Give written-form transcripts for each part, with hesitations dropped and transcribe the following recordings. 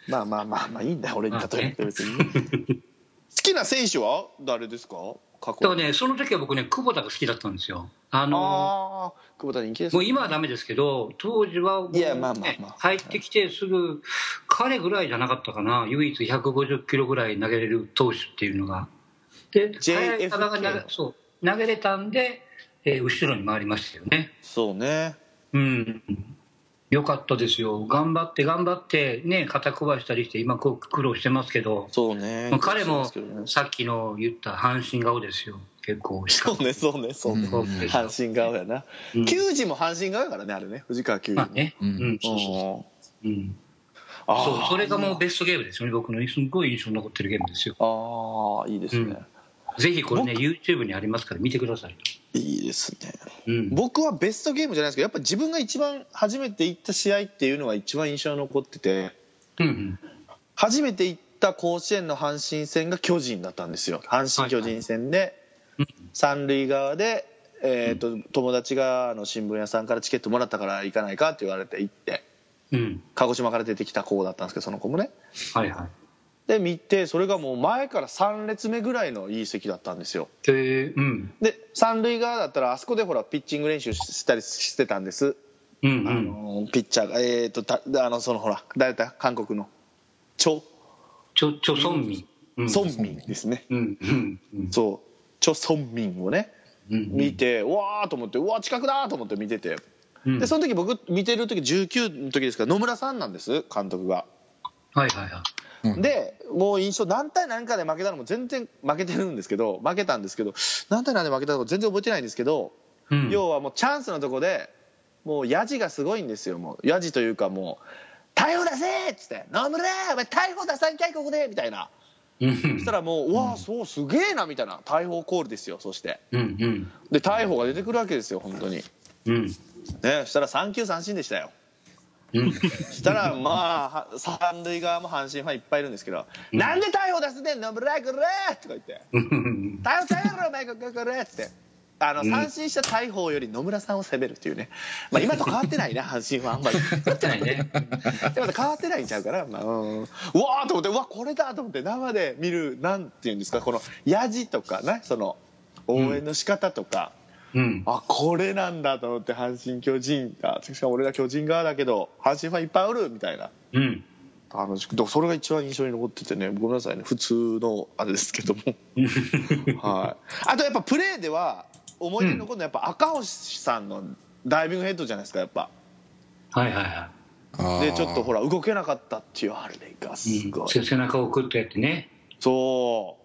まあまあまあまあいいんだよ俺に例えなくて別に、ね、好きな選手は誰ですか？過去だからね、その時は僕ね、久保田が好きだったんですよ。 久保田人気です、ね、 もう今はダメですけど、当時はもう、ね、 いやまあまあまあ入ってきてすぐ彼ぐらいじゃなかったかな、唯一150キロぐらい投げれる投手っていうのがで、速い球が投げれたんで、後ろに回りましたよね。 そうね、 うん、よかったですよ。頑張ってね、肩壊したりして今苦労してますけど、 そうね、 彼もさっきの言った阪神顔ですよ。結構そうね、阪神顔やな、球児も阪神顔やからね、あれね、藤川球児も、 ね、それがもうベストゲームですよね。僕のすごい印象に残ってるゲームですよ。 ああ、いいですね、 ぜひこれね YouTube にありますから見てください。 いいですね、僕はベストゲームじゃないですけど、やっぱ自分が一番初めて行った試合っていうのが一番印象に残ってて、初めて行った甲子園の阪神戦が巨人だったんですよ。阪神巨人戦で、三塁側で、友達が新聞屋さんからチケットもらったから行かないかって言われて行って、鹿児島から出てきた子だったんですけど、その子もね、で見て、それがもう前から3列目ぐらいのいい席だったんですよ。で三塁側だったらあそこでほらピッチング練習したりしてたんです、ピッチャーがそのほら誰だ、韓国のチョソンミンですね、そうチョソンミンをね、見て、うわーと思って、うわ近くだと思って見てて、でその時僕見てる時19の時ですから、野村さんなんです、監督が。でもう印象何対何かで負けたのも全然負けたんですけど何対何で負けたのか全然覚えてないんですけど、要はもうチャンスのとこでもうヤジがすごいんですよ。もうヤジというか、もう逮捕出せっつって、野村お前逮捕出さんかいここでみたいな、そしたらもううわそうすげえなみたいな逮捕コールですよ。そしてで逮捕が出てくるわけですよ本当に、ね、そしたら3球三振でしたよ。そしたらまあ三塁側も阪神ファンいっぱいいるんですけど、なんで逮捕出すねん野村くれとか言って逮捕せろお前これって三振した大砲より野村さんを責めるっていうね、まあ、今と変わってないね阪神はあんまり変わってないねでまた変わってないんちゃうから、うわーと思って、うわこれだと思って生で見る、なんていうんですか、このヤジとかね、その応援の仕方とか、あこれなんだと思って、阪神巨人だ、しかも俺が巨人側だけど阪神ファンいっぱいおるみたいな、楽しく、それが一番印象に残っててね、ごめんなさいね普通のあれですけどもはい、あとやっぱプレーでは思い出に残るのはやっぱ赤星さんのダイビングヘッドじゃないですか、やっぱ。でちょっとほら動けなかったっていう、あれがすごい、 背中をクッとやってね、 そう、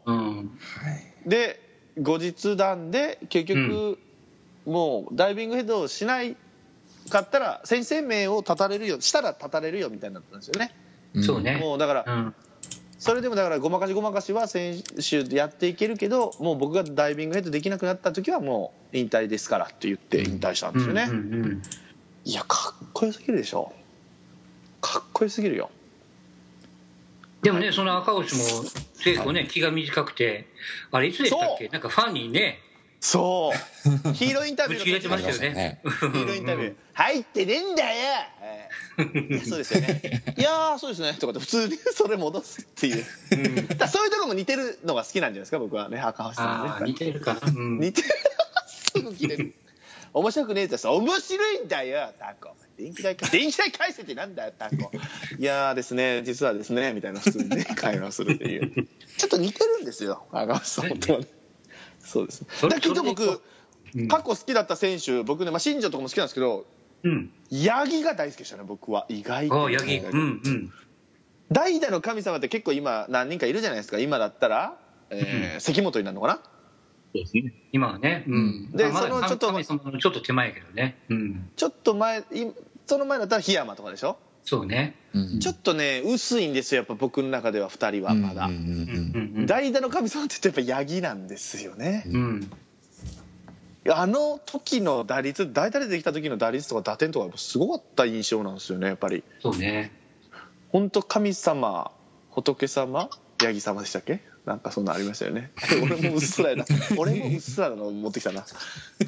で後日談で結局、もうダイビングヘッドをしないかったら選手生命を絶たれるよ、したら絶たれるよみたいになったんですよね。 そうね、 もうだから、それでもだからごまかしは選手でやっていけるけど、もう僕がダイビングヘッドできなくなった時はもう引退ですからって言って引退したんですよね。いやかっこよすぎるでしょ、かっこよすぎるよ。 でもね、その赤星も結構ね、気が短くて、あれいつでしたっけ、なんかファンにね、 そうヒーローインタビューのぶち切れてましたよね。 ヒーローインタビュー入ってねえんだよ、いやそうですよね、いやそうですねとかって普通にそれ戻すっていう、だそういうところも似てるのが好きなんじゃないですか、僕はね、赤星さんね。 似てるかな、 似てるすぐ切れる面白くねえってさ、面白いんだよタコ、電気代返せってなんだよタコ、いやですね実はですねみたいな普通にね会話するっていうちょっと似てるんですよ赤星さんとはね。そうです、だけど僕過去好きだった選手、僕ね、新庄とかも好きなんですけど、八木が大好きでしたね僕は。意外と八木、代打の神様って結構今何人かいるじゃないですか。今だったら、関本になるのかな、 今はね、 でそのちょっと手前やけどね、 ちょっと前、その前だったら檜山とかでしょ。 そうね、 ちょっとね薄いんですよやっぱ僕の中では2人はまだ。代打の神様って言ってやっぱ八木なんですよね。あの時の打率、代打でできた時の打率とか打点とかすごかった印象なんですよねやっぱり。 そうね、 本当神様、仏様、八木様でしたっけ、なんかそんなありましたよね俺もうっすらなの持ってきたな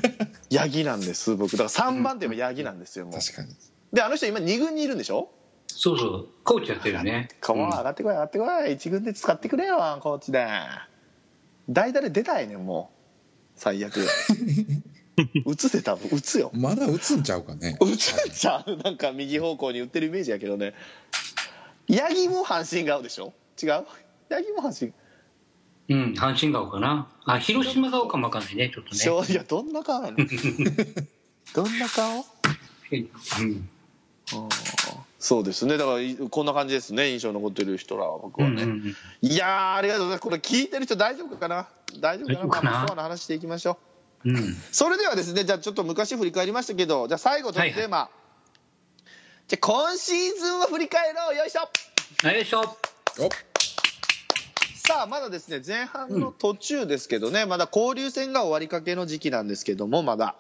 八木なんです僕だから3番って言えば八木なんですよもう。確かに。であの人今2軍にいるんでしょ。 そうそう、コーチやってるよね。 上がってこい、上がってこい、一軍で使ってくれよ、コーチで。代打で出たいねん、もう。最悪。打つで多分、打つよ。 まだ打つんちゃうかね。 打つんちゃう、なんか右方向に打ってるイメージやけどね。八木も阪神顔でしょ。違う、八木も阪神。 うん、阪神顔かな。あ、広島顔かもわかんないね、ちょっとね。 いや、どんな顔やねん。どんな顔。 うん、 そうですね、だからこんな感じですね、印象に残ってる人らは。僕はね、いやー、ありがとうございます。これ聞いてる人大丈夫かな、大丈夫かな。まあ、コアの話していきましょう。それではですね、じゃあちょっと昔振り返りましたけど、じゃあ最後トークテーマ、じゃあ今シーズンを振り返ろう。よいしょ、 よいしょ。 さあ、まだですね、前半の途中ですけどね、まだ交流戦が終わりかけの時期なんですけども、まだ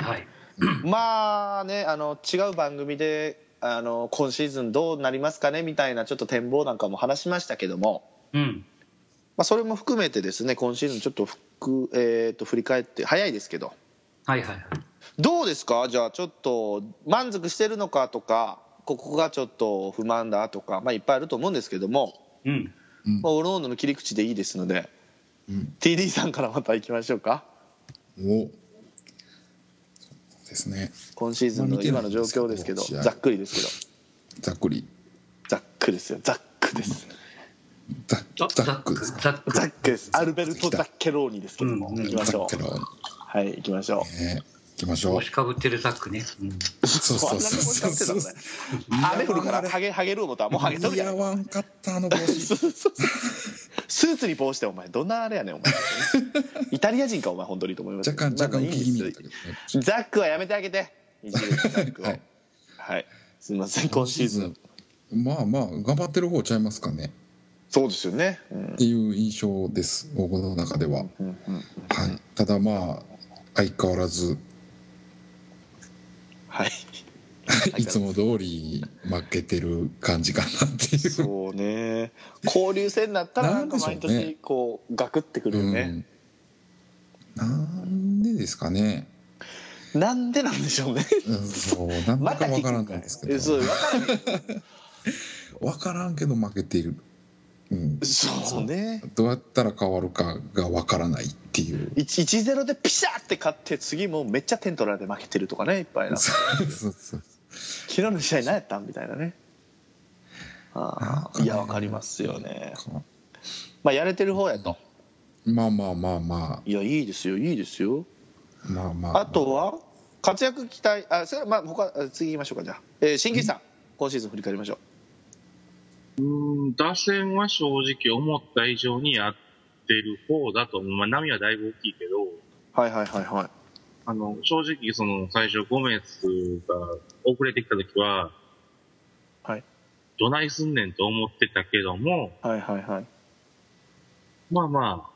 まあね、違う番組で今シーズンどうなりますかねみたいなちょっと展望なんかも話しましたけども、まあ、それも含めてですね、今シーズンちょっと振り返って、早いですけど、どうですか。じゃあちょっと満足してるのかとか、ここがちょっと不満だとか、まあ、いっぱいあると思うんですけども、まあ、おのおのの切り口でいいですので、TD さんからまたいきましょうか。 そうですね、 今シーズンの今の状況ですけど、ざっくりですけど、 ざっくですよ、ザックです。 ザックですか。 ザックです。アルベルト・ザッケローニですけども、いきましょう。はい、いきましょう。 行きましょう。 帽子かぶってるザックね。 そう雨降るからハゲる思ったらもうハゲとるやん。 似合わんかったあの帽子。 スーツに帽子でお前どんなあれやねんお前。イタリア人かお前本当にと思います。 若干浮き気味だったけどね。 ザックはやめてあげて。はい。すみません、今シーズン。 まあまあ頑張ってる方ちゃいますかね。 そうですよね。 っていう印象です、僕の中では。はい。ただまあ相変わらず。 はい。 いつも通り負けてる感じかなっていう。 そうね。交流戦になったらなんか毎年こうガクってくるよね。 なんでですかね。 なんでなんでしょうね。 そう、なんだかわからんないですけど。 そう、 わからんけど負けている。 そうね。 どうやったら変わるかがわからないっていう。 1-0でピシャーって勝って次もうめっちゃ点取られて負けてるとかね、いっぱいな。そう昨日の試合何やったんみたいなね。いや、わかりますよね。まあやれてる方やと。 まあいや、いいですよ、いいですよ。 まああとは活躍期待、それはまあ他次行きましょうか。じゃあ新規さん、今シーズン振り返りましょう。 打線は正直思った以上にやってる方だと思う。まあ波はだいぶ大きいけど、正直その最初ゴメスが遅れてきた時は、どないすんねんと思ってたけども、ま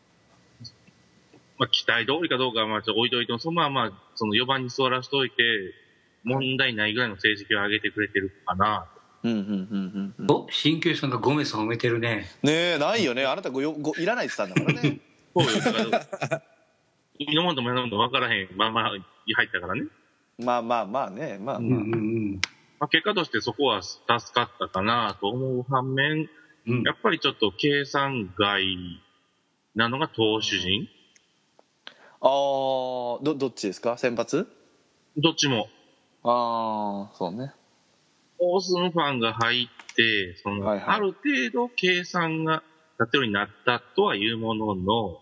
あ期待通りかどうかはまあちょっと置いといても、そのまあその4番に座らしといて問題ないぐらいの成績を上げてくれてるかな。 新球さんがゴメス褒めてるね。 ねえ、ないよね。あなたいらないって言ったんだからね。 そうよ。今までもやるの分からへんまま入ったからね。 まあね。まあ結果としてそこは助かったかなと思う反面、やっぱりちょっと計算外なのが投手陣。 どっちですか？先発？ どっちも。 そうね。 オースンファンが入って、ある程度計算が立てるようになったとはいうものの、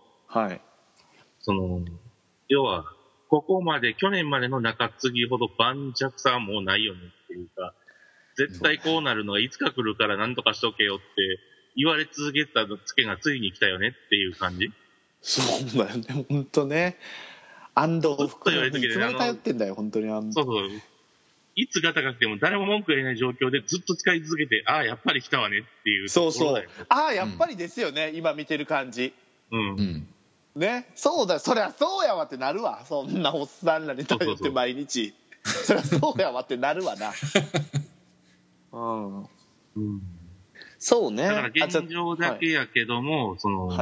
要は、ここまで、去年までの中継ぎほど盤石さはもうないよねっていうか、絶対こうなるのがいつか来るから何とかしとけよって言われ続けたツケがついに来たよねっていう感じ。 そうだよね、本当ね。安藤福にいつまで頼ってんだよ、本当に。 そう。いつが高くても誰も文句言えない状況でずっと使い続けて、やっぱり来たわねっていう。 そう。やっぱりですよね、今見てる感じ。ね、そうだ、そりゃそうやわってなるわ。そんなおっさんらに頼って毎日。そりゃそうやわってなるわな。そうね。 だから現状だけやけども、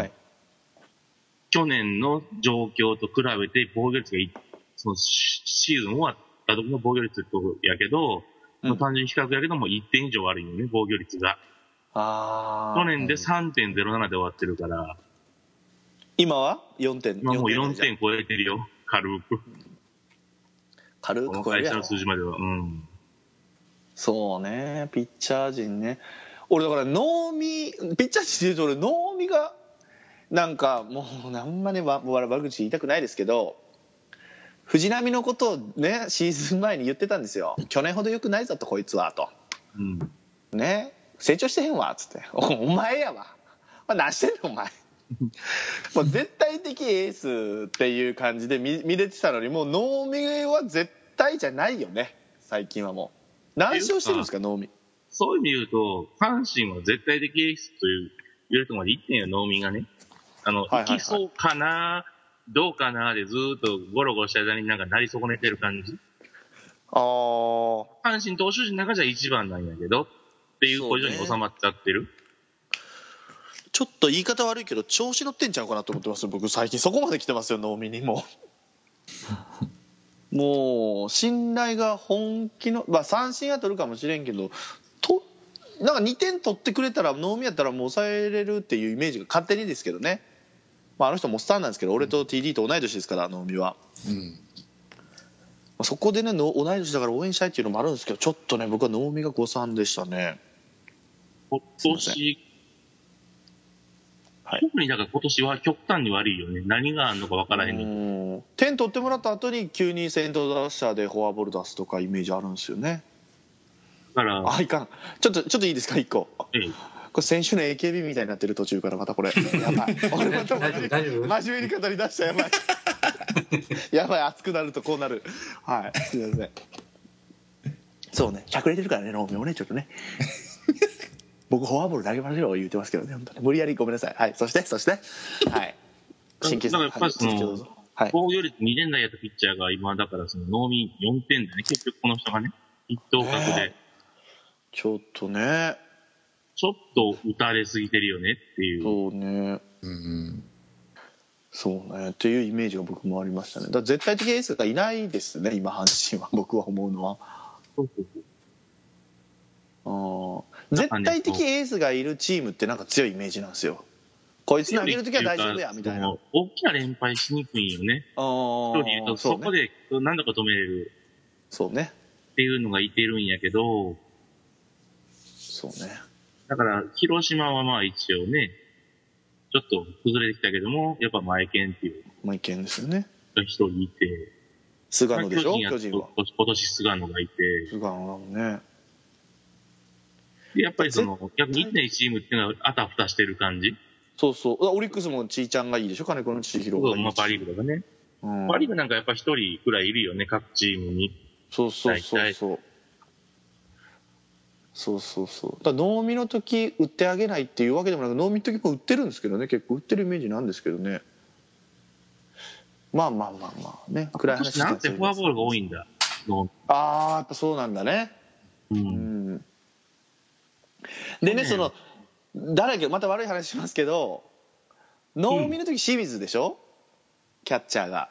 去年の状況と比べて防御率がシーズン終わった時の防御率やけど、 単純比較やけども1点以上悪いよね、防御率が。去年で 3.07 で終わってるから。 今は4点。 今もう4点超えてるよ、軽く。 軽く超えるやろ。 会社の数字までは。 そうね、ピッチャー陣ね。俺だから能見、ピッチャー陣で言うと俺能見がなんかもうあんまね悪口言いたくないですけど、藤浪のことをねシーズン前に言ってたんですよ。去年ほど良くないぞとこいつはと、ね成長してへんわっつって、お前やわ何してんのお前もう絶対的エースっていう感じで見れてたのに、もう能見は絶対じゃないよね最近は。もう何勝してるんですか能見。 そういう意味で言うと阪神は絶対的エースという言えるところまでいってんよ、能見がね。いきそうかなどうかなでずーっとゴロゴロした間になんかなり損ねてる感じ。阪神投手陣の中じゃ一番なんやけどっていうポジションに収まっちゃってる。 ちょっと言い方悪いけど調子乗ってんちゃうかなと思ってますよ僕最近。そこまで来てますよ能見にももう信頼が本気の、三振は取るかもしれんけどなんか2点取ってくれたら能見やったらもう抑えれるっていうイメージが勝手にですけどね。あの人もスターなんですけど、俺と TD と同い年ですから能見は、そこでね同い年だから応援したいっていうのもあるんですけど、ちょっとね僕は能見が誤算でしたね。 今年、特にだから今年は極端に悪いよね。何があるのか分からへんの。 点取ってもらった後に急に先頭打者でフォアボール出すとかイメージあるんですよね。 だからいかん、ちょっといいですか1個。これ先週の AKB みたいになってる途中からまたこれやばい俺また真面目に語り出した。やばいやばい、熱くなるとこうなる。はいすいません。そうねしゃくれてるからね能見もねちょっとね僕フォアボール投げましょう言ってますけどね本当に無理やりごめんなさい。はいそしてはい神経質。 だからやっぱりその防御率2点台やったピッチャーが今だからその能見4点だね結局この人がね一等角で、 ちょっとねちょっと打たれすぎてるよねっていう。 そうねそうねっていうイメージが僕もありましたね。だから絶対的エースがいないですね今阪神は。僕は思うのは絶対的エースがいるチームってなんか強いイメージなんですよ。こいつ投げるときは大丈夫やみたいな。 大きな連敗しにくいよね。一人いるとそこで何度か止めれる。 そうね。 っていうのがいてるんやけど。 そうね。 だから広島はまあ一応ね、ちょっと崩れてきたけども、やっぱ前剣っていう。 前剣ですよね。 一人いて。 菅野でしょ巨人は。 今年菅野がいて。 菅野だもんね。 でやっぱりその逆に1年チームっていうのはあたふたしてる感じ。 そうオリックスもちーちゃんがいいでしょ金子の千尋がいい。 まあパリーグとかね。パリーグなんかやっぱ一人くらいいるよね各チームに。 そうだ能見の時打ってあげないっていうわけでもなく能見の時も打ってるんですけどね。結構打ってるイメージなんですけどね。まあね暗い話なんてフォアボールが多いんだ。 やっぱそうなんだね。でねそのまた悪い話しますけど能見の時清水でしょキャッチャーが。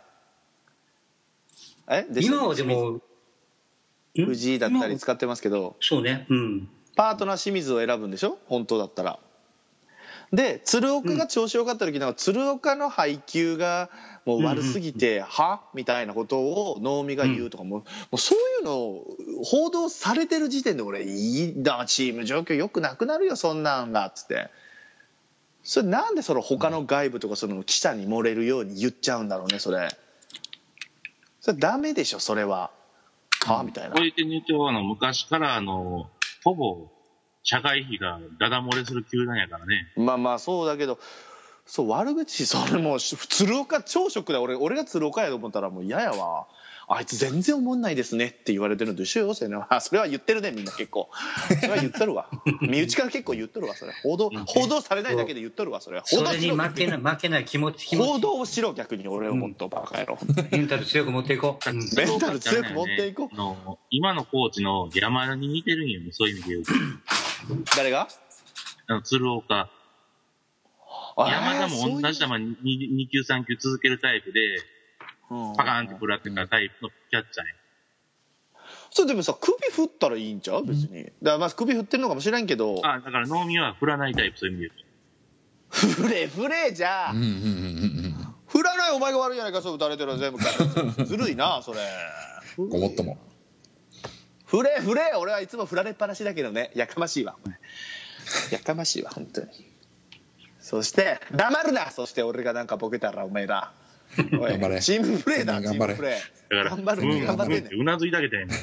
今はでも藤井だったり使ってますけど、 そうね、 パートナー清水を選ぶんでしょ本当だったら。で鶴岡が調子良かった時なんか鶴岡の配球がもう悪すぎてみたいなことを能見が言うとかもうそういうのを報道されてる時点で俺いいなチーム状況良くなくなるよそんなんがっつって。それなんでその他の外部とかその記者に漏れるように言っちゃうんだろうねそれダメでしょそれは。みたいな。 こういう点に言うと昔からほぼ社会費がダダ漏れする球団やからね。 まあそうだけど悪口それもう鶴岡超ショックだ。俺が鶴岡やと思ったらもう嫌やわ。あいつ全然思んないですねって言われてるのと一緒よ。それは言ってるねみんな結構。それは言っとるわ。身内から結構言っとるわそれ。報道されないだけで言っとるわそれ。 それに負けない気持ち。 報道をしろ逆に俺をもっとバカ野郎。 メンタル強く持っていこう。 メンタル強く持っていこう。今のコーチの山田に似てるんよねそういう意味で言うと。 誰が？ 鶴岡。山田も同じ球2球3球続けるタイプでパカーンって食らってたタイプのキャッチャーや。 それでもさ首振ったらいいんちゃう別に、だからまあ首振ってるのかもしれんけど、 だから能見は振らないタイプ、そういう意味で振れじゃあ、振らないお前が悪いじゃないか、そう打たれてるの全部ずるいなそれ。 ごもっとも振れ俺はいつも振られっぱなしだけどね、やかましいわお前、やかましいわ本当に。そして黙るな、そして俺がなんかボケたらお前らおい頑張れチームプレーだ、チームプレーだから頑張るね頑張るねうなずいたけてんねん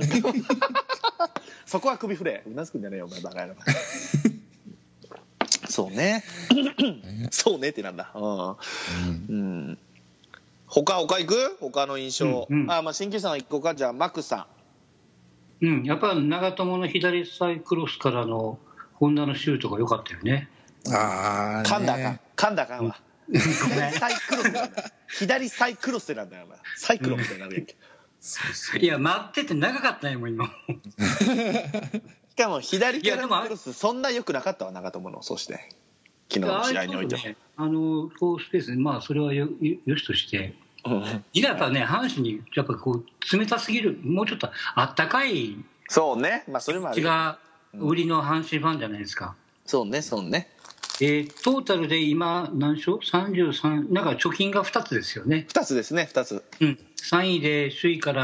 そこは首振れ、うなずくんじゃねえよお前バカ野郎そうねそうねってなんだ。うん他行く？他の印象、まあ新旧さん行こうか。じゃあマックスさん。やっぱ長友の左サイクロスからの本田のシュートが良かったよね。 ああ噛んだかんわ左サイクロスなんだ、左サイクロスってなんだよお前、サイクロみたいになるやんけ。 いや待ってて長かったねもう今しかも左からのクロスそんな良くなかったわ長友の。そして昨日の試合においてはこうスペースまあそれはよしとして、やっぱね阪神にやっぱこう冷たすぎる、もうちょっとあったかい、 そうね、まあそれもあるが売りの阪神ファンじゃないですか。 そうねトータルで今何勝 ?33 なんか貯金が2つですよね。 2つですね2つ、 3位で首位から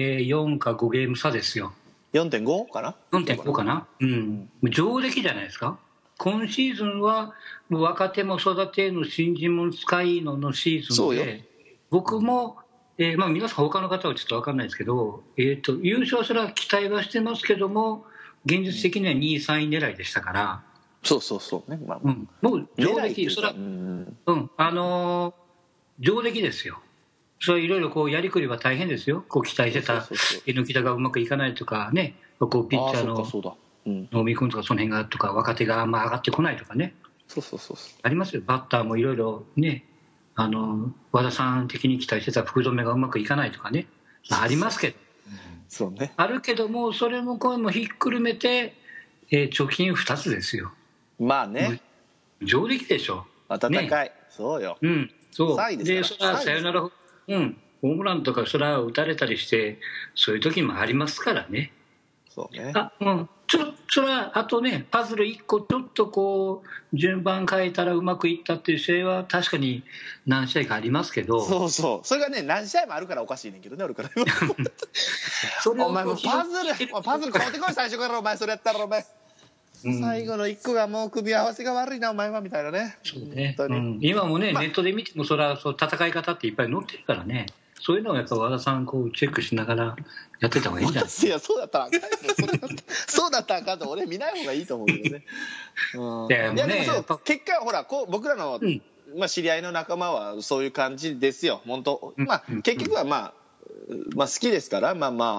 、4か5ゲーム差ですよ。 4.5 かな 4.5 かな。上出来じゃないですか。今シーズンは若手も育ての新人も使いのシーズンで、僕も、まあ、皆さん他の方はちょっと分かんないですけど、優勝すら期待はしてますけども現実的には2位3位狙いでしたから、 そうね、まあもう上出来、それは上出来ですよ。それいろいろこうやりくりは大変ですよ。こう期待してた榎田がうまくいかないとかね、こうピッチャーの能見君とかその辺がとか若手があんま上がってこないとかね、ありますよ。バッターもいろいろね、和田さん的に期待してた福留がうまくいかないとかね、ありますけど、 そうね、 あるけどもそれもこうもひっくるめて、貯金2つですよ。 まあね、 上出来でしょ。 暖かい、ね、そうよ。 そうで、それはさよなら、ホームランとかそれは打たれたりしてそういう時もありますからね。 そうね。 それはあとね、パズル1個ちょっとこう順番変えたらうまくいったっていう試合は確かに何試合かありますけど、 それがね何試合もあるからおかしいねんけどね俺からお前もパズル買ってこい最初からお前それやったらお前。最後の1個がもう組み合わせが悪いなお前はみたいなね。 そうね、今もね、ネットで見てもそれはそう戦い方っていっぱい載ってるからね、そういうのをやっぱ和田さんこうチェックしながらやってた方がいいんじゃないですか。 いやそうだったらあかんよそうだったらあかんと俺見ない方がいいと思うけどね。いやでもそう結果ほらこう僕らの、知り合いの仲間はそういう感じですよ本当。結局はまあ好きですから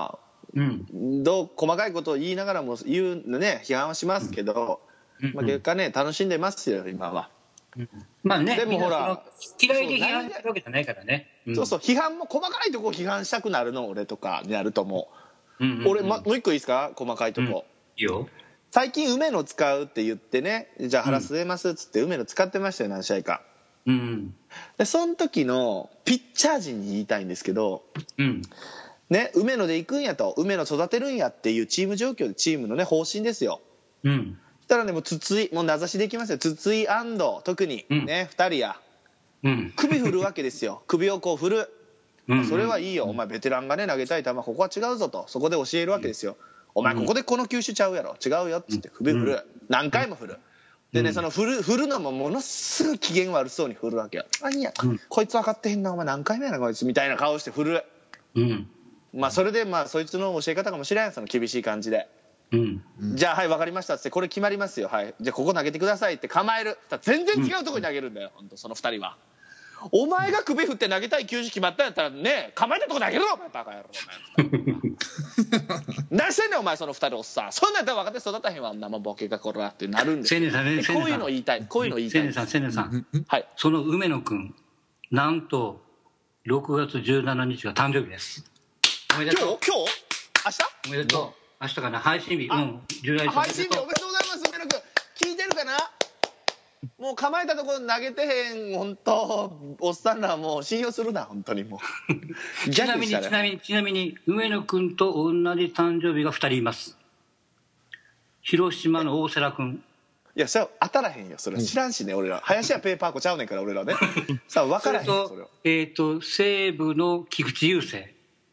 細かいことを言いながらも言うね批判はしますけど、結果ね楽しんでますよ今は。 まあね、 でもほら嫌いで批判してるわけじゃないからね。 批判も細かいとこ批判したくなるの俺とかになると思う。俺もう一個いいですか細かいとこ。 いいよ。 最近梅野使うって言ってね、じゃあ腹据えますっつって梅野使ってましたよ何試合か。でその時のピッチャー陣に言いたいんですけど、ね、梅野で行くんやと梅野育てるんやっていうチーム状況でチームのね方針ですよ。そしたらねもう筒井もう名指しできますよ。筒井安藤特にね2人や首振るわけですよ。首をこう振る。それはいいよお前ベテランがね投げたい球ここは違うぞとそこで教えるわけですよ。お前ここでこの球種ちゃうやろ違うよっつって首振る。何回も振る。でねその振るのもものすごい機嫌悪そうに振るわけよ。こいつ分かってへんなお前何回目やなこいつみたいな顔して振る。それでそいつの教え方かもしれんその厳しい感じで、じゃあはい分かりましたってこれ決まりますよ、はい、じゃあここ投げてくださいって構える。全然違うとこに投げるんだよ、本当その2人は。お前が首振って投げたい球種決まったんやったらね構えたとこ投げろお前バカ野郎お前何してんねんお前その2人おっさん。そんなんやったら若手育たへんわ生ボケがこらってなるんですよ。こういうの言いたい青年さん、はい、その梅野君なんと6月17日が誕生日です。おめでとう。 今日明日おめでとう。明日かな配信日。 配信日おめでとうございます。梅野君聞いてるかな。 もう構えたところ投げてへん本当おっさんらはもう信用するな本当にもうちなみに上野君と同じ誕生日が2人います。広島の大瀬良君。 いやそれは当たらへんよそれは知らんしね、俺ら林家ペーパー子ちゃうねんから俺らねさあ分からへんよそれは。 西武の菊池雄星。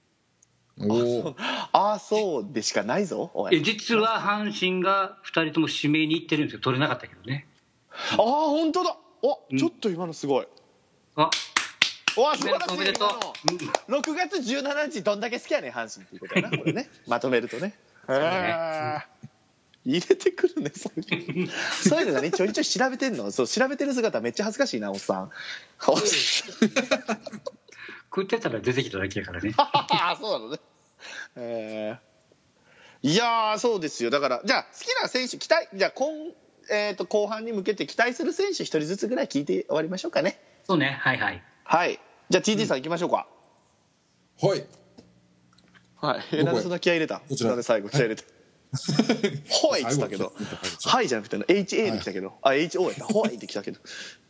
そうでしかないぞ。 実は阪神が2人とも指名に行ってるんですよ。取れなかったけどね。 本当だ。ちょっと今のすごい。素晴らしい。 おめでとう。 6月17日どんだけ好きやねん阪神っていうことやなこれねまとめるとね。入れてくるねそういうのがねちょいちょい調べてんの。そう調べてる姿めっちゃ恥ずかしいなおっさん食ってたら出てきただけやからねそうなのね。いやそうですよ。だからじゃあ好きな選手期待じゃあ後半に向けて期待する選手一人ずつぐらい聞いて終わりましょうかね。 そうね。はいじゃあ TD さん行きましょうか。なんでそんな気合い入れた。なんで最後気合い入れてほいって言ったけどはいじゃなくて HA で来たけどHO やったほいって来たけど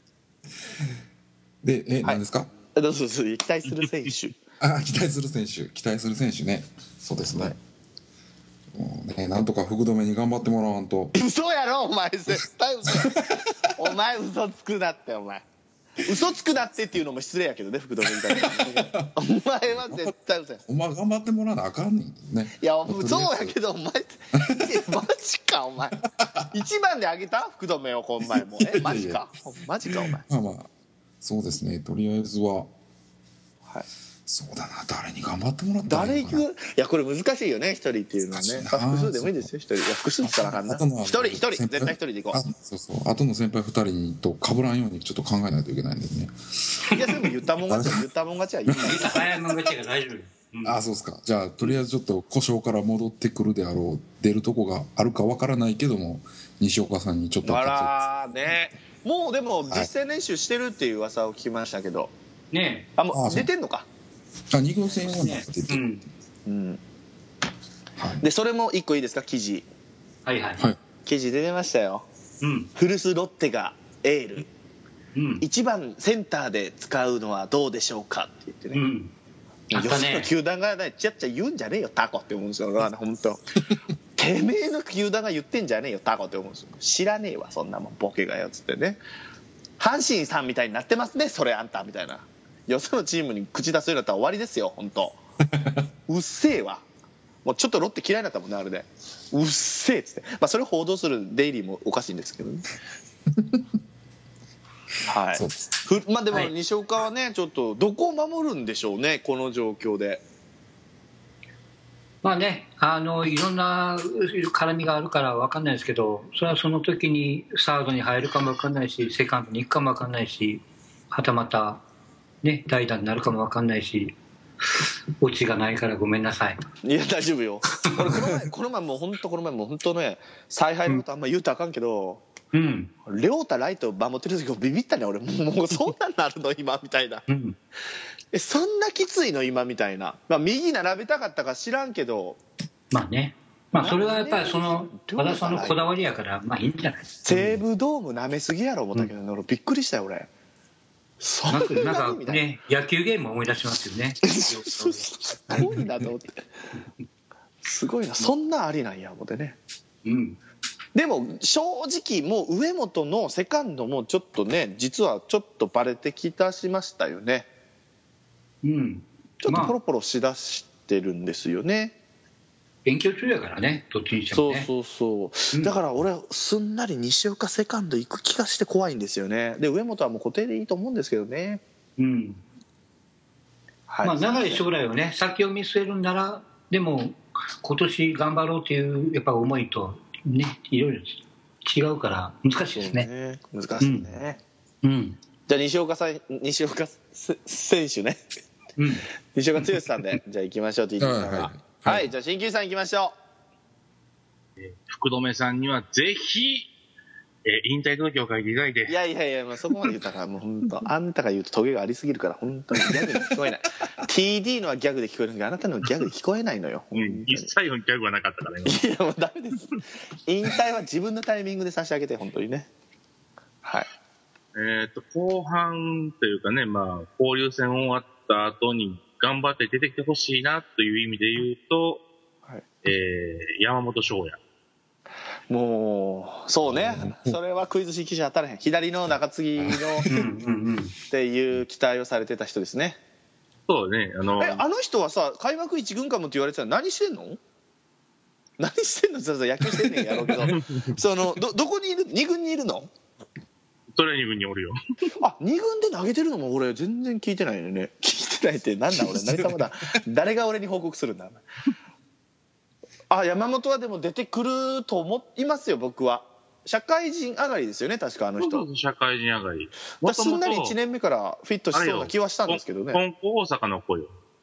で何ですか。 どうぞ期待する選手期待する選手ね。そうですね。もうねなんとか福留に頑張ってもらわんと。 嘘やろお前絶対嘘お前嘘つくなってお前嘘つくなってっていうのも失礼やけどね福留みたいなお前は絶対嘘や。 お前頑張ってもらわなあかんねんね。 いやそうやけどお前マジかお前1番であげた福留をこん前もマジかお前そうですね。とりあえずはそうだな。誰に頑張ってもらったらいいのかな。 いやこれ難しいよね一人っていうのはね。複数でもいいですよ一人。いや複数したらあかんな。一人絶対一人で行こう。 そう後の先輩2人と被らんようにちょっと考えないといけないんですね。 いやでも言ったもん勝ちは言う早いもん勝ちが大丈夫。 そうですか。じゃあとりあえずちょっと故障から戻ってくるであろう出るとこがあるかわからないけども西岡さんにちょっとね。もうでも実践練習してるっていう噂を聞きましたけどねもう出てんのか。 2軍戦はなってる。 でそれも1個いいですか記事。記事出てましたよ。古巣ロッテがエール、1番センターで使うのはどうでしょうかって言ってね。よその球団がねちゃっちゃ言うんじゃねえよタコって思うんですよ本当てめえの球団が言ってんじゃねえよタコって思うんですよ。知らねえわそんなもんボケがよっつってね。阪神さんみたいになってますねそれあんたみたいな。よそのチームに口出すようになったら終わりですよ本当うっせえわ。もうちょっとロッテ嫌いになったもんねあれでうっせえっつって、それを報道するデイリーもおかしいんですけどねでも西岡はねちょっとどこを守るんでしょうねこの状況で。 いろんな絡みがあるから分かんないですけどそれはその時にサードに入るかも分かんないしセカンドに行くかも分かんないしはたまた代打になるかも分かんないしオチがないからごめんなさい。 いや大丈夫よ。俺この前も本当ね采配のことあんま言うとあかんけど亮太ライト守ってる時ビビったね俺。もうそんなんなるの今みたいな。そんなきついの今みたいな。右並べたかったか知らんけどそれはやっぱりその和田さんのこだわりやからいいんじゃない。 西武ドームなめすぎやろ思ったけど俺びっくりしたよ俺。 なんかね野球ゲーム思い出しますよねすごいなと思ってすごいなそんなありなんや思ってね。でも正直もう上本のセカンドもちょっとね実はちょっとバレてきたしましたよね。ちょっとポロポロしだしてるんですよね。 勉強中やからねどっちにしてもね。 そうだから俺すんなり西岡セカンド行く気がして怖いんですよね。で上本はもう固定でいいと思うんですけどね。 長い将来をね先を見据えるんならでも今年頑張ろうというやっぱ思いとねいろいろ違うから難しいですね。 難しいね。じゃあ西岡選手ね西岡剛さんでじゃあ行きましょうって言ってたらじゃあ鍼灸師さん行きましょう。福留さんにはぜひ引退届を書いていただいて。 いやもうそこまで言ったからもう本当あんたが言うとトゲがありすぎるから本当にギャグで聞こえないTD のはギャグで聞こえるんですけどあなたのはギャグで聞こえないのよ。 一切のギャグはなかったからね。 いやもうダメです。引退は自分のタイミングで差し上げて本当にね。 はい。 後半というかね、まあ、交流戦終わった後に頑張って出てきてほしいなという意味で言うと、はい、山本翔也。 もう、そうね。それはクイズ新記者当たらへん。左の中継ぎのっていう期待をされてた人ですね。 そうね。 あの人はさ、開幕一軍かもって言われてたら何してんの？何してんの？野球してんねんやろうけど。どこにいる？2軍にいるの？ それは2軍におるよ。 あ、2軍で投げてるのも俺全然聞いてないよね。聞いてないってなんだ俺、何様だ。誰が俺に報告するんだ。あ、山本はでも出てくると思いますよ、僕は。社会人上がりですよね、確かあの人。 そう社会人上がり。 すんなり1年目からフィットしそうな気はしたんですけどね。 金光大阪の子よ。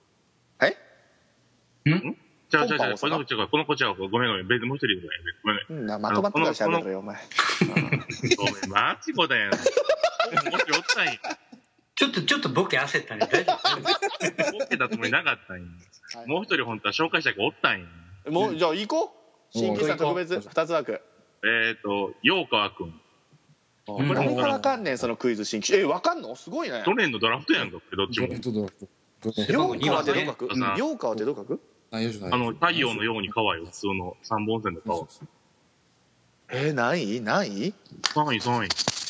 え？ ん？ちゃう、この子ちゃう、ごめん、別にもう一人いるごめん。 まとまってから喋るよ、お前。 ごめん、マジコだよ。もしおったんや。 ちょっとボケ焦ったね。大丈夫？ボケだつもりなかったんや。もう一人本当は紹介したい子おったんや。 もう、じゃあ行こう。新規さん特別2つ枠。 陽川くん。 誰がわかんねん、そのクイズ新規。わかんの？すごいね。 去年のドラフトやんか、どっちも。 陽川ってどう書く？陽川ってどう書く？ 太陽のように川よ、普通の3本線の川。 何位？ 3位。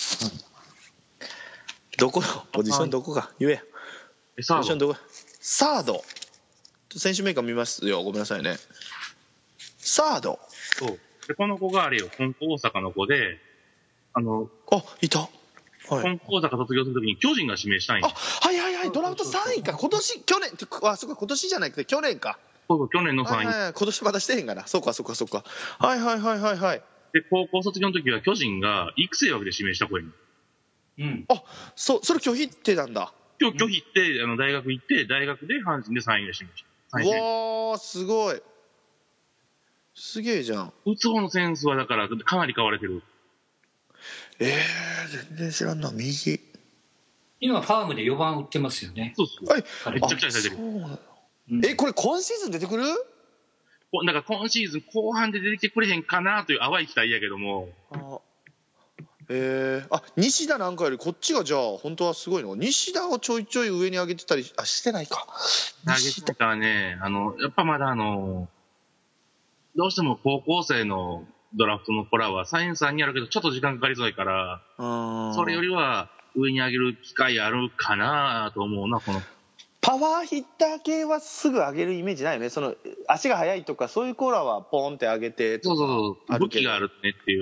どこよ？ポジションどこか言え。ポジションどこ？サード。選手名鑑見ますよ、ごめんなさいね。サード。 そう。で、この子があれよ、金光大阪の子で、 いた。 金光大阪卒業するときに巨人が指名したんや。 はい、ドラフト3位か。去年、そうか、今年じゃなくて去年か。 そう、去年の3位。 今年まだしてへんがな。そうか。はい。 で、高校卒業の時は巨人が育成枠で指名した子やん。 うん。それ拒否ってなんだ。 拒否って、大学行って、大学で阪神で3位で指名した。 うわー、すごい。すげえじゃん。 打つ方のセンスはだからかなり変われてる。 全然知らんな。右。 今ファームで4番打ってますよね。 そう。めっちゃくちゃ出てる。 これ今シーズン出てくる？ だから今シーズン後半で出てきてくれへんかなという淡い期待やけども。 西田なんかよりこっちがじゃあ本当はすごいの？西田をちょいちょい上に上げてたりしてないか。 上げてたらね、やっぱまだどうしても高校生のドラフトの子らはサインさんにあるけどちょっと時間かかりづらいから、それよりは上に上げる機会あるかなと思うな。このパワーヒッター系はすぐ上げるイメージないよね。足が速いとかそういう子らはポンって上げてとか。 そう武器があるねっていう。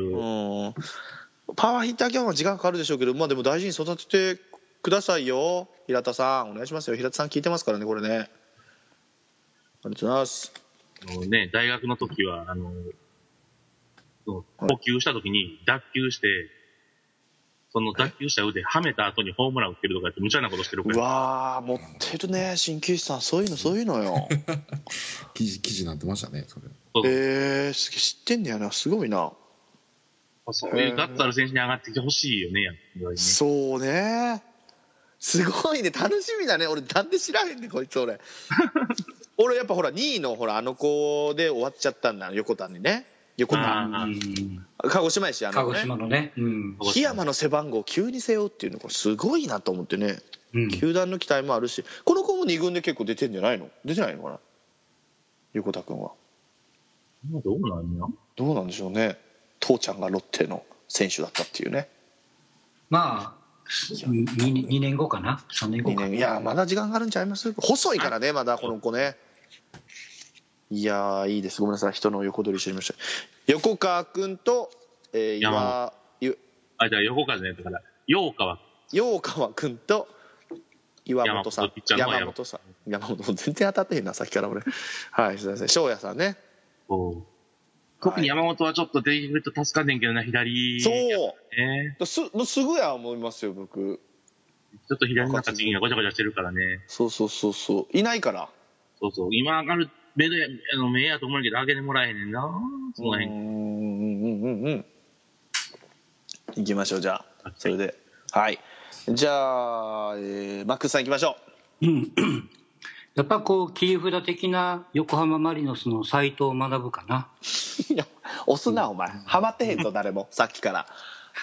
パワーヒッター系は時間かかるでしょうけど、でも大事に育ててくださいよ。平田さんお願いしますよ。平田さん聞いてますからね、これね。ありがとうございます。 大学の時は補給した時に脱臼して、その脱臼した腕はめた後にホームラン打ってるとかって無茶なことしてるから。 うわー、持ってるね、鍼灸師さん。そういうのよ。 記事になってましたね、それ。すげえ知ってんねやな。すごいな。 そういうガッツある選手に上がってきてほしいよね。 そうね。すごいね、楽しみだね。俺なんで知らへんねんこいつ。俺やっぱほら2位のあの子で終わっちゃったんだ、横田にね。横田鹿児島やし、 鹿児島のね、 檜山の背番号急に背負うっていうのがすごいなと思ってね。球団の期待もあるし、この子も2軍で結構出てんじゃないの？出てないのかな、横田君は。 どうなんでしょうね。父ちゃんがロッテの選手だったっていうね。 まあ2年後かな、3年後かな。 いやまだ時間があるんちゃいます？細いからね、まだこの子ね。いやいいです。ごめんなさい、人の横取りしてみました。横川君と、 じゃあ横川じゃないから陽川君と岩本さん。山本全然当たってへんな、さっきから俺。はい、すいません。翔也さんね。 特に山本はちょっと出てくると助かんねんけどな、左。 そう。すぐや思いますよ、僕。 ちょっと左の中次がごちゃごちゃしてるからね。 そう。いないから。 そう。今上がる目やと思うけど、上げてもらえへんねんな。その辺。 行きましょう、じゃあ。それで。はい。じゃあ、マックスさん行きましょう。やっぱ切り札的な横浜マリノスの斉藤学かな。 いや、押すなお前。ハマってへんぞ誰もさっきから。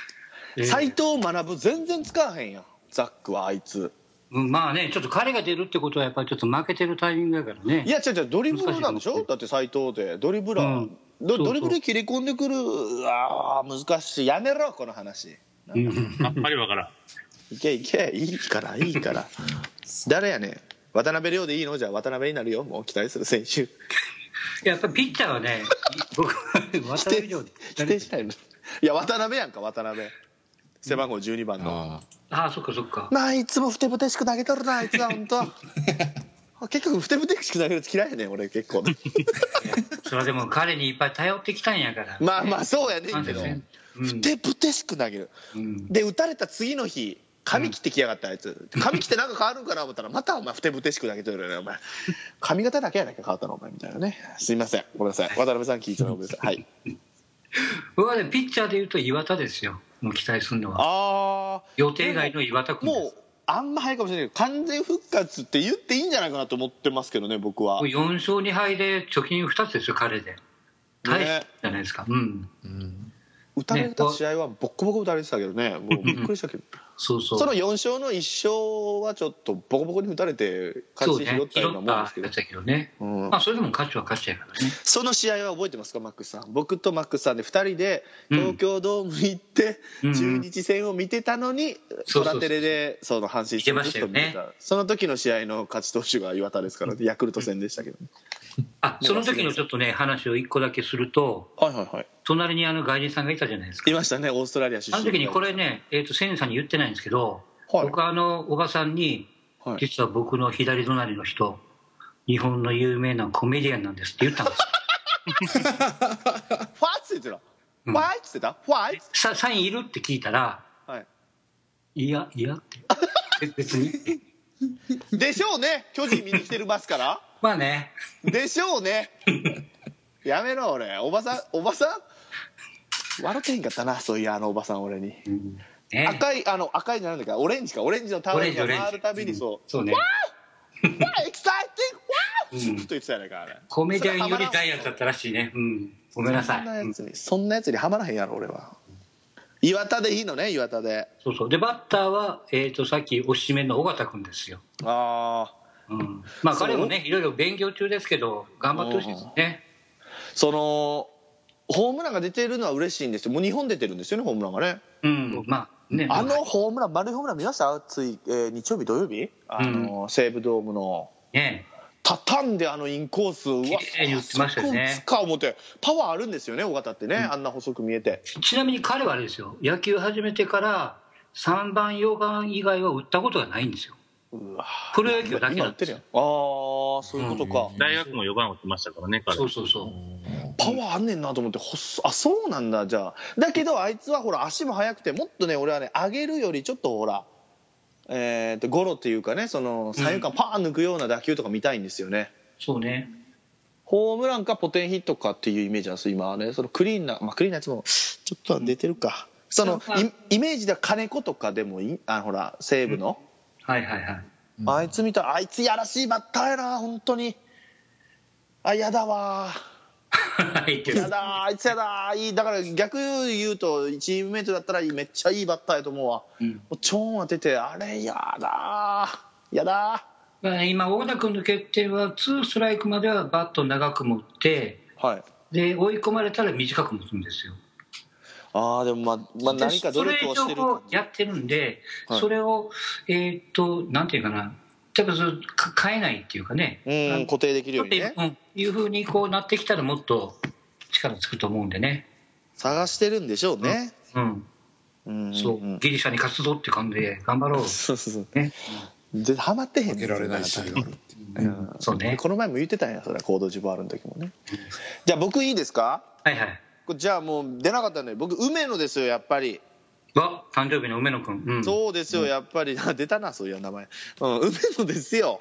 斎藤学全然使わへんやんザックはあいつ。 まあね、ちょっと彼が出るってことはやっぱりちょっと負けてるタイミングだからね。 いや違うドリブルなんでしょ。だって斎藤でドリブラー、ドリブルで切り込んでくる。難しい。やめろこの話。 あんまりわからん。 いけいいから誰やねん。渡辺亮でいいの。じゃあ渡辺になるよ。もう期待する選手。 やっぱりピッチャーはね、僕渡辺亮で否定しないの。いや渡辺やんか。渡辺背番号12番の。 そっか。 いつもふてぶてしく投げとるなあいつは本当。結局ふてぶてしく投げるやつ嫌いやねん俺結構。 それはでも彼にいっぱい頼ってきたんやから。 まあそうやねんけど、ふてぶてしく投げる、で打たれた次の日髪切ってきやがったあいつ。髪切ってなんか変わるんかな思ったらまたお前ふてぶてしく投げとるよねお前。髪型だけやなきゃ変わったのお前みたいなね。すいませんごめんなさい。渡辺さん聞いてごめんなさい。はい。 僕はねピッチャーでいうと岩田ですよ。もう期待するのは予定外の岩田君です。 もうあんま早いかもしれないけど完全復活って言っていいんじゃないかなと思ってますけどね僕は。 4勝2敗で貯金2つですよ彼で。大したじゃないですか。 打たれた試合はボッコボコ打たれてたけどね。もうびっくりしたけど。その4勝の1勝はちょっとボコボコに打たれて勝ち拾ったようなもんですけど。 そうね、拾ったやつだけどね。まあそれでも勝ちは勝ちやからね。 その試合は覚えてますかマックスさん。僕とマックスさんで2人で東京ドーム行って中日戦を見てたのにトラテレでその阪神戦をずっと見てた。その時の試合の勝ち投手が岩田ですからヤクルト戦でしたけどね。 その時のちょっとね話を1個だけすると、隣に外人さんがいたじゃないですか。 いましたね。オーストラリア出身。 あの時にこれね千年さんに言ってないんですけど、僕はおばさんに実は僕の左隣の人日本の有名なコメディアンなんですって言ったんですよ。ファイツって言ってた。ファイツって言ってた。ファイツサインいるって聞いたら、いやって別にでしょうね。巨人見に来てるますからまあねでしょうね。やめろ俺。おばさん笑ってへんかったな。そういやおばさん俺に、赤い赤いなんだかオレンジのタオルが回るたびにそうね。わーエキサイティングわーずっと言ってたやないかあれ。 コメディアンよりダイアンだったらしいね。ごめんなさい。 そんなやつにはまらへんやろ俺は。岩田でいいのね。岩田で。 そうでバッターはさっきおしめの尾形君ですよ。まあ彼もねいろいろ勉強中ですけど頑張ってほしいですね。 ホームランが出てるのは嬉しいんですよ。もう2本出てるんですよねホームランがね。 まあね、 ホームラン丸いホームラン見ました？日曜日土曜日西武ドームの畳んでインコースきれいに打ってましたよね。 か思ってパワーあるんですよね尾形ってね。あんな細く見えて。 ちなみに彼はあれですよ、野球始めてから3番4番以外は打ったことがないんですよ。プロ野球だけなんですよ。 そういうことか。 大学も4番打ってましたからね彼。 そうパワーあんねんなと思ってそうなんだ。じゃあだけどあいつはほら足も速くてもっとね俺はね上げるよりちょっとほらゴロっていうかね三遊間パーン抜くような打球とか見たいんですよね。 そうね。 ホームランかポテンヒットかっていうイメージなんです今はね。クリーンなやつもちょっとは出てるか。イメージでは金子とかでもいいほら西武のあいつ見たらあいつやらしいバッターやな本当に。やだわやだあいつやだいい。だから逆言うとチームメイトだったらめっちゃいいバッターやと思うわ。チョーン当ててあれやだ。 今尾形君の欠点は2ストライクまではバット長く持って、で追い込まれたら短く持つんですよ。 でも何か努力をしてる。それ以上やってるんで、それをなんていうかな、多分変えないっていうかね、 固定できるようにね、 いうふうになってきたらもっと力つくと思うんでね。 探してるんでしょうね。 そうギリシャに勝つぞって感じで頑張ろう。そうね。 ハマってへんねん。られない試合があるってそうね。 この前も言ってたんやそれはコードジボワールの時もね。じゃあ僕いいですか？じゃあもう出なかったんで僕梅野ですよやっぱり。 誕生日の梅野くん。 そうですよやっぱり出たなそういう名前。梅野ですよ。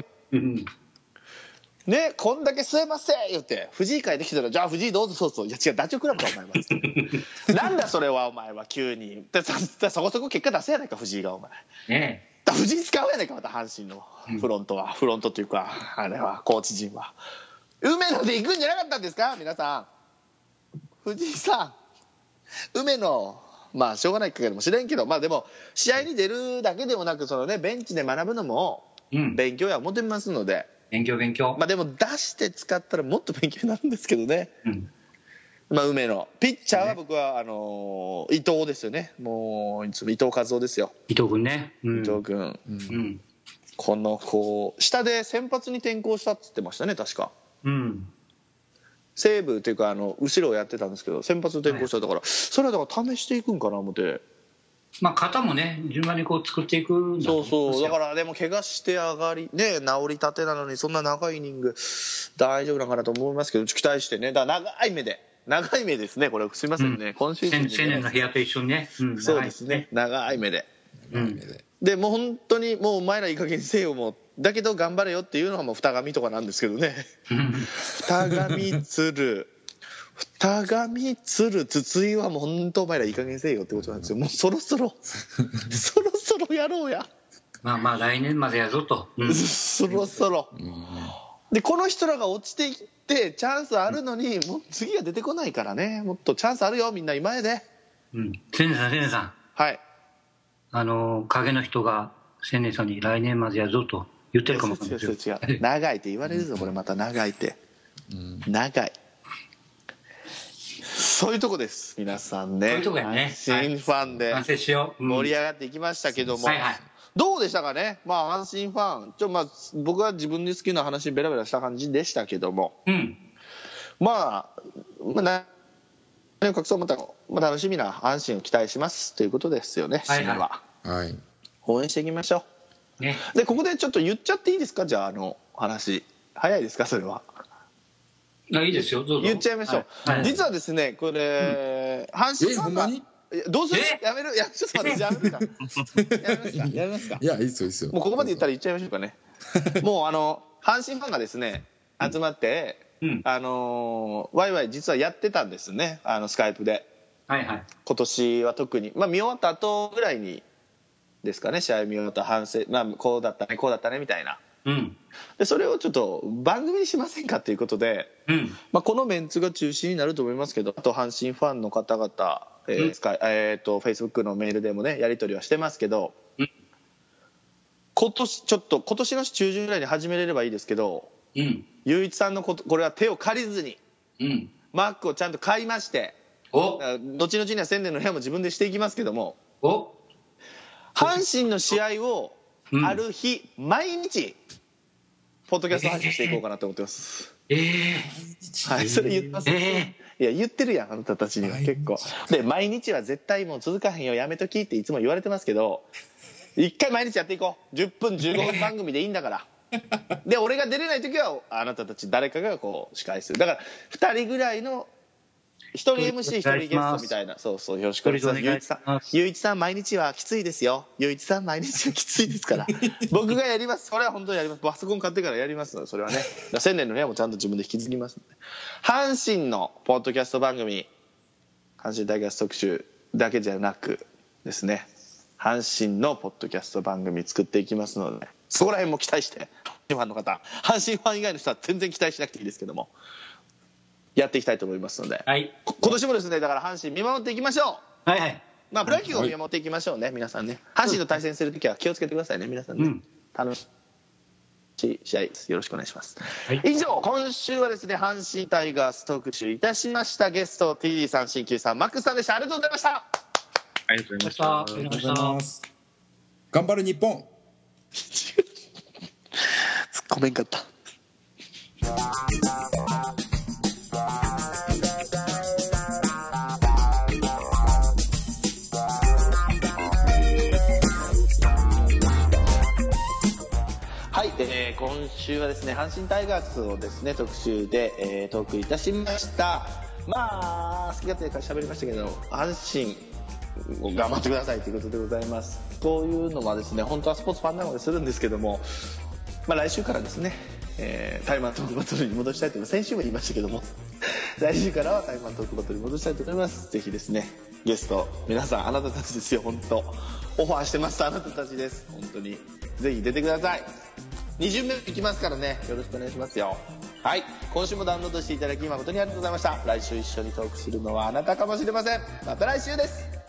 ねこんだけ吸えません言って藤井帰ってきたらじゃあ藤井どうぞそうそう。いや違うダチョウ倶楽部かお前は。なんだそれはお前は急に。そこそこ結果出せやないか藤井がお前。藤井使うやないかまた阪神のフロントっていうかあれはコーチ陣は梅野で行くんじゃなかったんですか皆さん。藤井さん梅野まあしょうがないかもしれんけど、まあでも試合に出るだけでもなく、そのね、ベンチで学ぶのも勉強や思ってますので、 勉強。 まあでも出して使ったらもっと勉強になるんですけどね。まあ梅野ピッチャーは僕は伊藤ですよね。もういつも伊藤和夫ですよ。 伊藤君ね。 伊藤君、このこう下で先発に転向したって言ってましたね、確か。西武っていうか後ろをやってたんですけど、先発転向しただから、それはだから試していくんかな思って。 まあ型もね順番にこう作っていくんだと思いますよ。 そうだからでも怪我して上がりね、治りたてなのにそんな長いイニング大丈夫なのかなと思いますけど、期待してね。だから長い目ですね、これすいませんね、今シーズン、 青年の部屋と一緒にね、 そうですね、長い目で、でもう本当にもうお前らいい加減せよ、もうだけど頑張れよっていうのはもう二上とかなんですけどね二上筒井はもう本当お前らいい加減せよってことなんですよ。もうそろそろやろうや。 まあ来年までやぞと、 そろそろ、でこの人らが落ちていってチャンスあるのに、もう次は出てこないからね。もっとチャンスあるよ、みんな今やで。 千年さん、 はい、 影の人が千年さんに来年までやぞと言ってるかもしれないですよ。 違う長いって言われるぞ、これまた長いって、長い、そういうとこです皆さんね。 そういうとこやね。 阪神ファンで盛り上がっていきましたけども、どうでしたかね。まあ阪神ファンまあ僕は自分で好きな話ベラベラした感じでしたけども、まあ何を隠そう、また楽しみな阪神を期待しますということですよね。締めは応援していきましょう、でここでちょっと言っちゃっていいですか。じゃあ話早いですか、それは。 いいですよ、どうぞ。 言っちゃいましょう、実はですねこれ、阪神ファンがどうする？やめる？ちょっと待って、やめるかやめますか。 いや、いいですよいいですよ。 もうここまで言ったら言っちゃいましょうかねもう阪神ファンがですね集まって、ワイワイ実はやってたんですね、スカイプで。今年は特に、見終わった後ぐらいにですかね、試合見終わった反省、こうだったねみたいな、でそれをちょっと番組にしませんかということで、このメンツが中心になると思いますけど、あと阪神ファンの方々、Facebook のメールでもねやり取りはしてますけど、今年の中旬ぐらいに始めれればいいですけど、雄一さんのこれは手を借りずに、マックをちゃんと買いまして、後々には千年の部屋も自分でしていきますけども、阪神の試合をある日、毎日ポッドキャスト配信していこうかなと思ってます。はい、それ言ってます。いや言ってるやん、あなたたちには結構で、毎日は絶対もう続かへんよ、やめときっていつも言われてますけど、一回毎日やっていこう。10分15分番組でいいんだからで俺が出れない時はあなたたち誰かがこう司会する。だから2人ぐらいの、1人 MC 1人ゲストみたいな。そうよろしくお願いします。雄一さん毎日はきついですよ。雄一さん毎日はきついですから僕がやります。それは本当にやります。パソコン買ってからやりますので、それはね。千年の部屋もちゃんと自分で引き継ぎますので。阪神のポッドキャスト番組、阪神タイガース特集だけじゃなくですね、阪神のポッドキャスト番組作っていきますので、そこら辺も期待して、阪神ファンの方、阪神ファン以外の人は全然期待しなくていいですけども、やっていきたいと思いますので、今年もですね、だから阪神見守っていきましょう。プロ野球を見守っていきましょうね、皆さんね。阪神と対戦するときは気をつけてくださいね、皆さんね。楽しい試合です。よろしくお願いします。以上、今週はですね、阪神タイガース特集いたしました。ゲスト TD さん、新旧さん、マックスさんでした。ありがとうございました。 ありがとうございました。 頑張る日本突っ込めんかった。はい、今週はですね阪神タイガースをですね特集で、トークいたしました。好き勝手喋りましたけど、阪神を頑張ってくださいということでございます。こういうのはですね本当はスポーツファンなのでするんですけども、来週からですね、タイマートークバトルに戻したいと思います。先週も言いましたけども来週からはタイマートークバトルに戻したいと思います。ぜひですねゲスト皆さん、あなたたちですよ。本当オファーしてます。あなたたちです。本当にぜひ出てください。2巡目いきますからね、よろしくお願いしますよ。はい、今週もダウンロードしていただき誠にありがとうございました。来週一緒にトークするのはあなたかもしれません。また来週です。